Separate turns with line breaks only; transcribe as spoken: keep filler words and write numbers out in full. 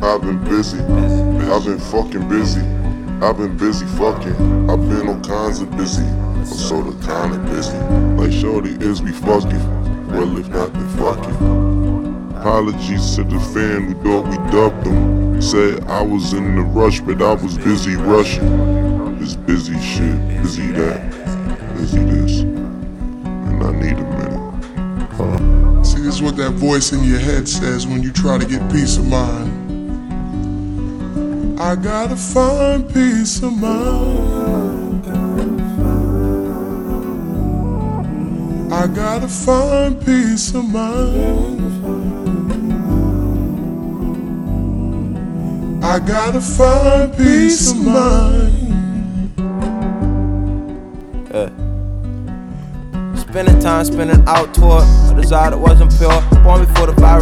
I've been busy, I've been fucking busy. I've been busy fucking, I've been all kinds of busy. I'm sorta kinda busy. Like shorty, is we fucking? Well, if not, then fuck it. Apologies to the fan who thought we dubbed them. Said I was in the rush, but I was busy rushing. It's busy shit, busy that, busy this, and I need a minute. Huh.
See, this is what that voice in your head says when you try to get peace of mind. I gotta find peace of mind. I gotta find peace of mind. I gotta find peace of mind.
Yeah. Spending time spinning out tour, a desire that wasn't pure. Born before the virus.